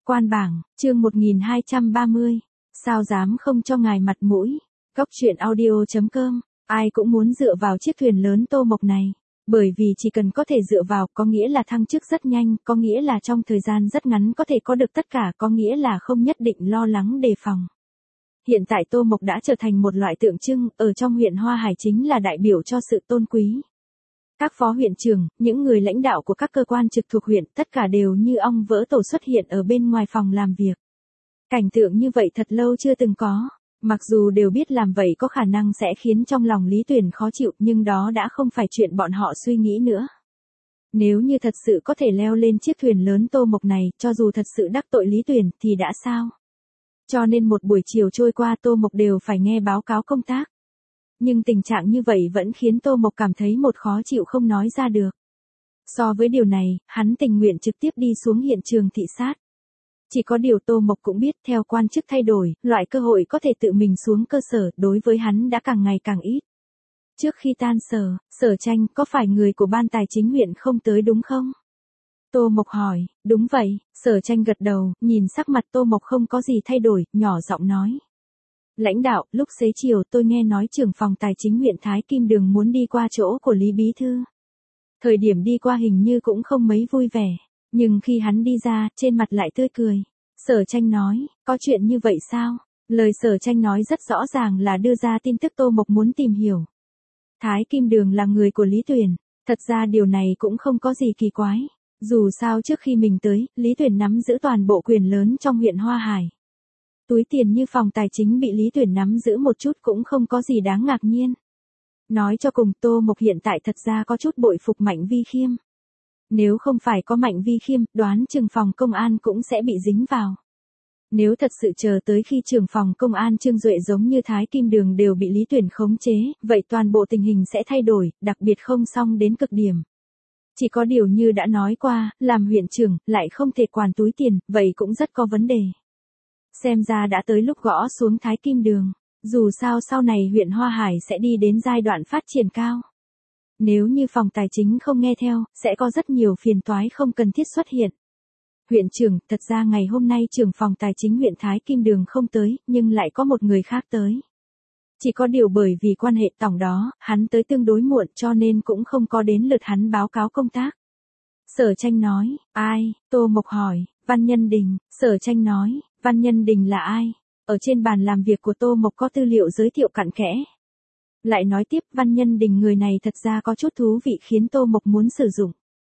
Quan bảng, chương 1230. Sao dám không cho ngài mặt mũi? Góc truyện audio.com. Ai cũng muốn dựa vào chiếc thuyền lớn Tô Mộc này. Bởi vì chỉ cần có thể dựa vào có nghĩa là thăng chức rất nhanh, có nghĩa là trong thời gian rất ngắn có thể có được tất cả, có nghĩa là không nhất định lo lắng đề phòng. Hiện tại Tô Mộc đã trở thành một loại tượng trưng, ở trong huyện Hoa Hải chính là đại biểu cho sự tôn quý. Các phó huyện trưởng, những người lãnh đạo của các cơ quan trực thuộc huyện, tất cả đều như ong vỡ tổ xuất hiện ở bên ngoài phòng làm việc. Cảnh tượng như vậy thật lâu chưa từng có. Mặc dù đều biết làm vậy có khả năng sẽ khiến trong lòng Lý Tuyển khó chịu, nhưng đó đã không phải chuyện bọn họ suy nghĩ nữa. Nếu như thật sự có thể leo lên chiếc thuyền lớn Tô Mộc này, cho dù thật sự đắc tội Lý Tuyển thì đã sao? Cho nên một buổi chiều trôi qua Tô Mộc đều phải nghe báo cáo công tác. Nhưng tình trạng như vậy vẫn khiến Tô Mộc cảm thấy một khó chịu không nói ra được. So với điều này, hắn tình nguyện trực tiếp đi xuống hiện trường thị sát. Chỉ có điều Tô Mộc cũng biết theo quan chức thay đổi, loại cơ hội có thể tự mình xuống cơ sở đối với hắn đã càng ngày càng ít. Trước khi tan sở, Sở Tranh có phải người của ban tài chính huyện không tới đúng không? Tô Mộc hỏi, đúng vậy, Sở Tranh gật đầu, nhìn sắc mặt Tô Mộc không có gì thay đổi, nhỏ giọng nói. Lãnh đạo, lúc xế chiều tôi nghe nói trưởng phòng tài chính huyện Thái Kim Đường muốn đi qua chỗ của Lý Bí Thư. Thời điểm đi qua hình như cũng không mấy vui vẻ, nhưng khi hắn đi ra, trên mặt lại tươi cười. Sở Tranh nói, có chuyện như vậy sao? Lời Sở Tranh nói rất rõ ràng là đưa ra tin tức Tô Mộc muốn tìm hiểu. Thái Kim Đường là người của Lý Tuyển, thật ra điều này cũng không có gì kỳ quái. Dù sao trước khi mình tới, Lý Tuyển nắm giữ toàn bộ quyền lớn trong huyện Hoa Hải. Túi tiền như phòng tài chính bị Lý Tuyển nắm giữ một chút cũng không có gì đáng ngạc nhiên. Nói cho cùng Tô Mộc hiện tại thật ra có chút bội phục Mạnh Vi Khiêm. Nếu không phải có Mạnh Vi Khiêm, đoán trưởng phòng công an cũng sẽ bị dính vào. Nếu thật sự chờ tới khi trưởng phòng công an Trương Duệ giống như Thái Kim Đường đều bị Lý Tuyển khống chế, vậy toàn bộ tình hình sẽ thay đổi, đặc biệt không xong đến cực điểm. Chỉ có điều như đã nói qua, làm huyện trưởng, lại không thể quản túi tiền, vậy cũng rất có vấn đề. Xem ra đã tới lúc gõ xuống Thái Kim Đường. Dù sao sau này huyện Hoa Hải sẽ đi đến giai đoạn phát triển cao. Nếu như phòng tài chính không nghe theo, sẽ có rất nhiều phiền toái không cần thiết xuất hiện. Huyện trưởng, thật ra ngày hôm nay trưởng phòng tài chính huyện Thái Kim Đường không tới, nhưng lại có một người khác tới. Chỉ có điều bởi vì quan hệ tổng đó, hắn tới tương đối muộn cho nên cũng không có đến lượt hắn báo cáo công tác. Sở Tranh nói, ai? Tô Mộc hỏi, Văn Nhân Đình. Sở Tranh nói, Văn Nhân Đình là ai? Ở trên bàn làm việc của Tô Mộc có tư liệu giới thiệu cặn kẽ. Lại nói tiếp, Văn Nhân Đình người này thật ra có chút thú vị khiến Tô Mộc muốn sử dụng.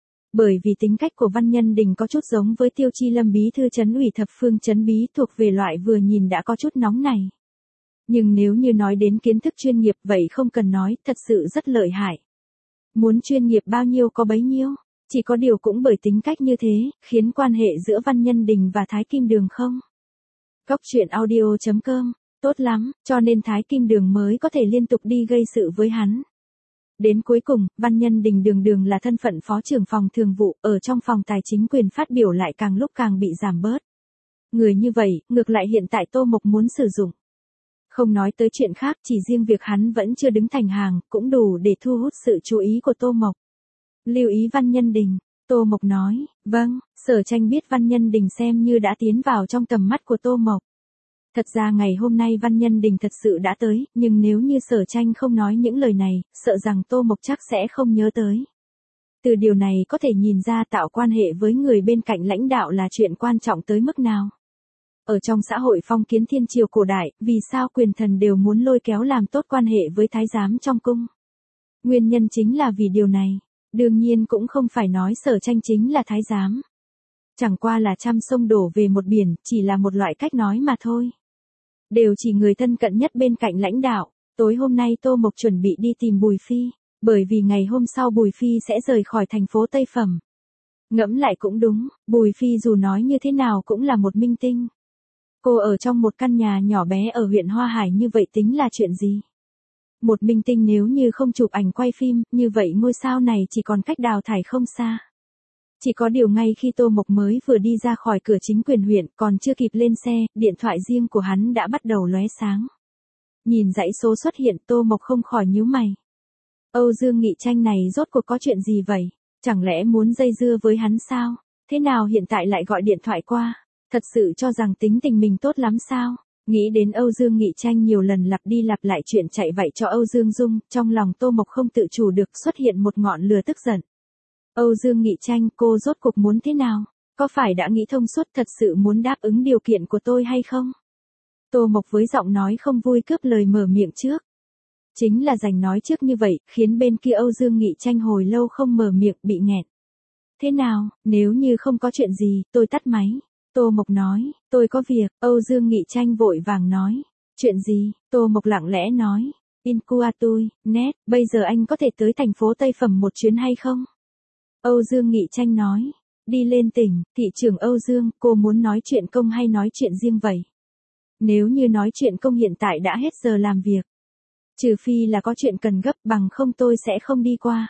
Bởi vì tính cách của Văn Nhân Đình có chút giống với Tiêu Chi Lâm bí thư trấn ủy thập phương trấn bí, thuộc về loại vừa nhìn đã có chút nóng này. Nhưng nếu như nói đến kiến thức chuyên nghiệp vậy không cần nói, thật sự rất lợi hại. Muốn chuyên nghiệp bao nhiêu có bấy nhiêu. Chỉ có điều cũng bởi tính cách như thế, khiến quan hệ giữa Văn Nhân Đình và Thái Kim Đường không. Góc truyện audio.com, tốt lắm, cho nên Thái Kim Đường mới có thể liên tục đi gây sự với hắn. Đến cuối cùng, Văn Nhân Đình đường đường là thân phận phó trưởng phòng thường vụ, ở trong phòng tài chính quyền phát biểu lại càng lúc càng bị giảm bớt. Người như vậy, ngược lại hiện tại Tô Mộc muốn sử dụng. Không nói tới chuyện khác, chỉ riêng việc hắn vẫn chưa đứng thành hàng, cũng đủ để thu hút sự chú ý của Tô Mộc. Lưu ý Văn Nhân Đình, Tô Mộc nói, vâng, Sở Tranh biết Văn Nhân Đình xem như đã tiến vào trong tầm mắt của Tô Mộc. Thật ra ngày hôm nay Văn Nhân Đình thật sự đã tới, nhưng nếu như Sở Tranh không nói những lời này, sợ rằng Tô Mộc chắc sẽ không nhớ tới. Từ điều này có thể nhìn ra tạo quan hệ với người bên cạnh lãnh đạo là chuyện quan trọng tới mức nào. Ở trong xã hội phong kiến thiên triều cổ đại, vì sao quyền thần đều muốn lôi kéo làm tốt quan hệ với thái giám trong cung? Nguyên nhân chính là vì điều này. Đương nhiên cũng không phải nói Sở Tranh chính là thái giám. Chẳng qua là trăm sông đổ về một biển, chỉ là một loại cách nói mà thôi. Đều chỉ người thân cận nhất bên cạnh lãnh đạo. Tối hôm nay Tô Mộc chuẩn bị đi tìm Bùi Phi, bởi vì ngày hôm sau Bùi Phi sẽ rời khỏi thành phố Tây Phẩm. Ngẫm lại cũng đúng, Bùi Phi dù nói như thế nào cũng là một minh tinh. Cô ở trong một căn nhà nhỏ bé ở huyện Hoa Hải như vậy tính là chuyện gì? Một minh tinh nếu như không chụp ảnh quay phim, như vậy ngôi sao này chỉ còn cách đào thải không xa. Chỉ có điều ngay khi Tô Mộc mới vừa đi ra khỏi cửa chính quyền huyện, còn chưa kịp lên xe, điện thoại riêng của hắn đã bắt đầu lóe sáng. Nhìn dãy số xuất hiện, Tô Mộc không khỏi nhíu mày. Âu Dương Nghị Tranh này rốt cuộc có chuyện gì vậy? Chẳng lẽ muốn dây dưa với hắn sao? Thế nào hiện tại lại gọi điện thoại qua? Thật sự cho rằng tính tình mình tốt lắm sao? Nghĩ đến Âu Dương Nghị Tranh nhiều lần lặp đi lặp lại chuyện chạy vậy cho Âu Dương Dung, trong lòng Tô Mộc không tự chủ được xuất hiện một ngọn lửa tức giận. Âu Dương Nghị Tranh, cô rốt cuộc muốn thế nào? Có phải đã nghĩ thông suốt thật sự muốn đáp ứng điều kiện của tôi hay không? Tô Mộc với giọng nói không vui cướp lời mở miệng trước. Chính là giành nói trước như vậy, khiến bên kia Âu Dương Nghị Tranh hồi lâu không mở miệng bị nghẹn. Thế nào, nếu như không có chuyện gì, tôi tắt máy. Tô Mộc nói, tôi có việc, Âu Dương Nghị Tranh vội vàng nói. Chuyện gì? Tô Mộc lặng lẽ nói. Incuatui, net, bây giờ anh có thể tới thành phố Tây Phẩm một chuyến hay không? Âu Dương Nghị Tranh nói. Đi lên tỉnh, thị trưởng Âu Dương, cô muốn nói chuyện công hay nói chuyện riêng vậy? Nếu như nói chuyện công hiện tại đã hết giờ làm việc. Trừ phi là có chuyện cần gấp, bằng không tôi sẽ không đi qua.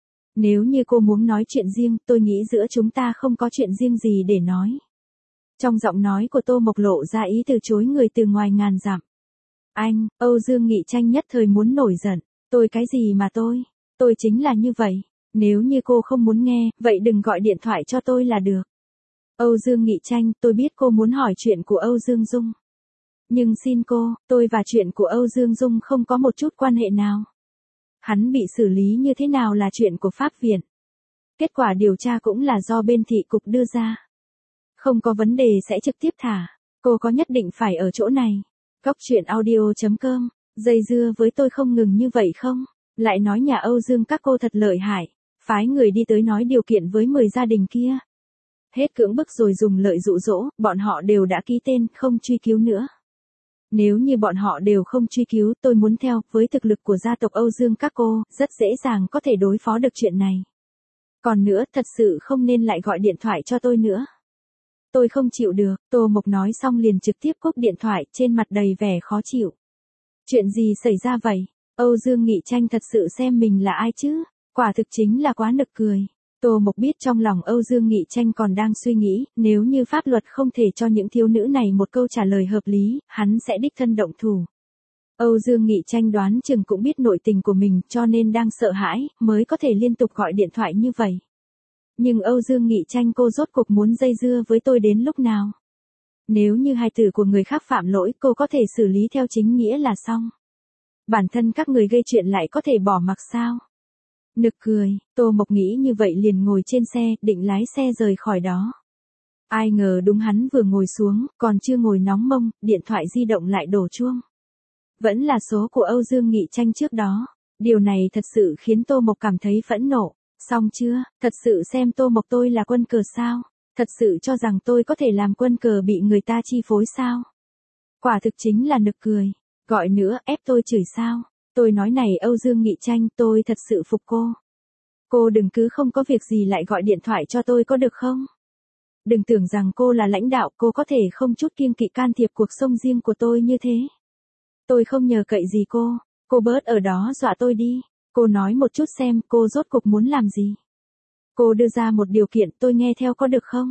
Nếu như cô muốn nói chuyện riêng, tôi nghĩ giữa chúng ta không có chuyện riêng gì để nói. Trong giọng nói của Tô Mộc lộ ra ý từ chối người từ ngoài ngàn dặm. Anh, Âu Dương Nghị Tranh nhất thời muốn nổi giận. Tôi cái gì mà tôi chính là như vậy. Nếu như cô không muốn nghe, vậy đừng gọi điện thoại cho tôi là được. Âu Dương Nghị Tranh, tôi biết cô muốn hỏi chuyện của Âu Dương Dung. Nhưng xin cô, tôi và chuyện của Âu Dương Dung không có một chút quan hệ nào. Hắn bị xử lý như thế nào là chuyện của pháp viện. Kết quả điều tra cũng là do bên thị cục đưa ra. Không có vấn đề sẽ trực tiếp thả. Cô có nhất định phải ở chỗ này. Cóc truyện audio.com, dây dưa với tôi không ngừng như vậy không? Lại nói nhà Âu Dương các cô thật lợi hại. Phái người đi tới nói điều kiện với 10 gia đình kia. Hết cưỡng bức rồi dùng lợi dụ dỗ, bọn họ đều đã ký tên, không truy cứu nữa. Nếu như bọn họ đều không truy cứu, tôi muốn theo, với thực lực của gia tộc Âu Dương các cô, rất dễ dàng có thể đối phó được chuyện này. Còn nữa, thật sự không nên lại gọi điện thoại cho tôi nữa. Tôi không chịu được, Tô Mộc nói xong liền trực tiếp cúp điện thoại, trên mặt đầy vẻ khó chịu. Chuyện gì xảy ra vậy? Âu Dương Nghị Tranh thật sự xem mình là ai chứ? Quả thực chính là quá nực cười. Tô Mộc biết trong lòng Âu Dương Nghị Tranh còn đang suy nghĩ, nếu như pháp luật không thể cho những thiếu nữ này một câu trả lời hợp lý, hắn sẽ đích thân động thủ. Âu Dương Nghị Tranh đoán chừng cũng biết nội tình của mình cho nên đang sợ hãi, mới có thể liên tục gọi điện thoại như vậy. Nhưng Âu Dương Nghị Tranh cô rốt cuộc muốn dây dưa với tôi đến lúc nào? Nếu như hài tử của người khác phạm lỗi cô có thể xử lý theo chính nghĩa là xong. Bản thân các người gây chuyện lại có thể bỏ mặc sao? Nực cười, Tô Mộc nghĩ như vậy liền ngồi trên xe, định lái xe rời khỏi đó. Ai ngờ đúng hắn vừa ngồi xuống, còn chưa ngồi nóng mông, điện thoại di động lại đổ chuông. Vẫn là số của Âu Dương Nghị Tranh trước đó. Điều này thật sự khiến Tô Mộc cảm thấy phẫn nộ. Xong chưa, thật sự xem Tô Mộc tôi là quân cờ sao? Thật sự cho rằng tôi có thể làm quân cờ bị người ta chi phối sao? Quả thực chính là nực cười. Gọi nữa, ép tôi chửi sao? Tôi nói này Âu Dương Nghị Tranh, tôi thật sự phục cô. Cô đừng cứ không có việc gì lại gọi điện thoại cho tôi có được không? Đừng tưởng rằng cô là lãnh đạo, cô có thể không chút kiêng kỵ can thiệp cuộc sống riêng của tôi như thế. Tôi không nhờ cậy gì cô bớt ở đó dọa tôi đi. Cô nói một chút xem cô rốt cuộc muốn làm gì. Cô đưa ra một điều kiện tôi nghe theo có được không?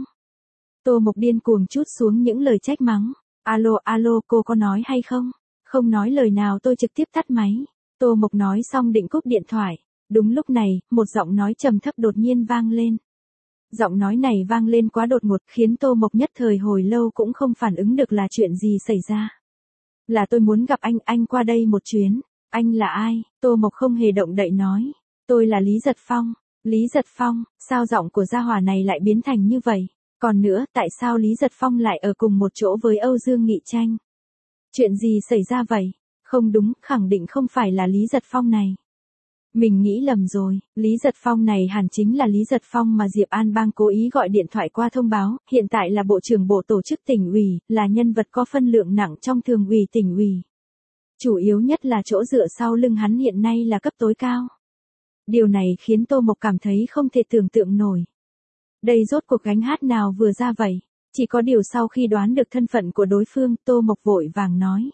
Tô Mộc điên cuồng trút xuống những lời trách mắng. Alo, cô có nói hay không? Không nói lời nào tôi trực tiếp tắt máy. Tô Mộc nói xong định cúp điện thoại. Đúng lúc này, một giọng nói trầm thấp đột nhiên vang lên. Giọng nói này vang lên quá đột ngột khiến Tô Mộc nhất thời hồi lâu cũng không phản ứng được là chuyện gì xảy ra. Là tôi muốn gặp anh qua đây một chuyến. Anh là ai? Tô Mộc không hề động đậy nói. Tôi là Lý Giật Phong. Lý Giật Phong, sao giọng của gia hỏa này lại biến thành như vậy? Còn nữa, tại sao Lý Giật Phong lại ở cùng một chỗ với Âu Dương Nghị Tranh? Chuyện gì xảy ra vậy? Không đúng, khẳng định không phải là Lý Giật Phong này. Mình nghĩ lầm rồi, Lý Giật Phong này hẳn chính là Lý Giật Phong mà Diệp An Bang cố ý gọi điện thoại qua thông báo, hiện tại là bộ trưởng bộ tổ chức tỉnh ủy, là nhân vật có phân lượng nặng trong thường ủy tỉnh ủy. Chủ yếu nhất là chỗ dựa sau lưng hắn hiện nay là cấp tối cao. Điều này khiến Tô Mộc cảm thấy không thể tưởng tượng nổi. Đây rốt cuộc gánh hát nào vừa ra vậy? Chỉ có điều sau khi đoán được thân phận của đối phương, Tô Mộc vội vàng nói.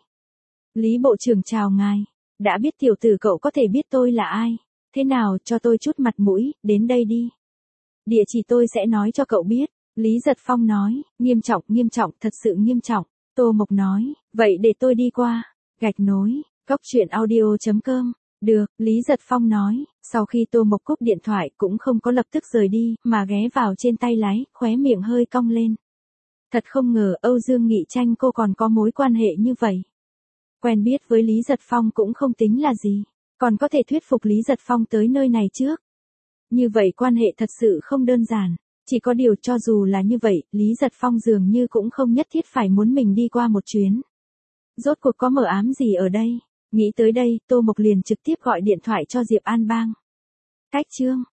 Lý Bộ trưởng chào ngài. Đã biết tiểu tử cậu có thể biết tôi là ai. Thế nào, cho tôi chút mặt mũi, đến đây đi. Địa chỉ tôi sẽ nói cho cậu biết. Lý Giật Phong nói, nghiêm trọng, thật sự nghiêm trọng. Tô Mộc nói, vậy để tôi đi qua. Gạch nối, cóc truyện audio.com. Được, Lý Giật Phong nói, sau khi Tô Mộc cúp điện thoại cũng không có lập tức rời đi, mà ghé vào trên tay lái, khóe miệng hơi cong lên. Thật không ngờ Âu Dương Nghị Tranh cô còn có mối quan hệ như vậy. Quen biết với Lý Giật Phong cũng không tính là gì, còn có thể thuyết phục Lý Giật Phong tới nơi này trước. Như vậy quan hệ thật sự không đơn giản, chỉ có điều cho dù là như vậy, Lý Giật Phong dường như cũng không nhất thiết phải muốn mình đi qua một chuyến. Rốt cuộc có mờ ám gì ở đây? Nghĩ tới đây, Tô Mộc liền trực tiếp gọi điện thoại cho Diệp An Bang. Cách chương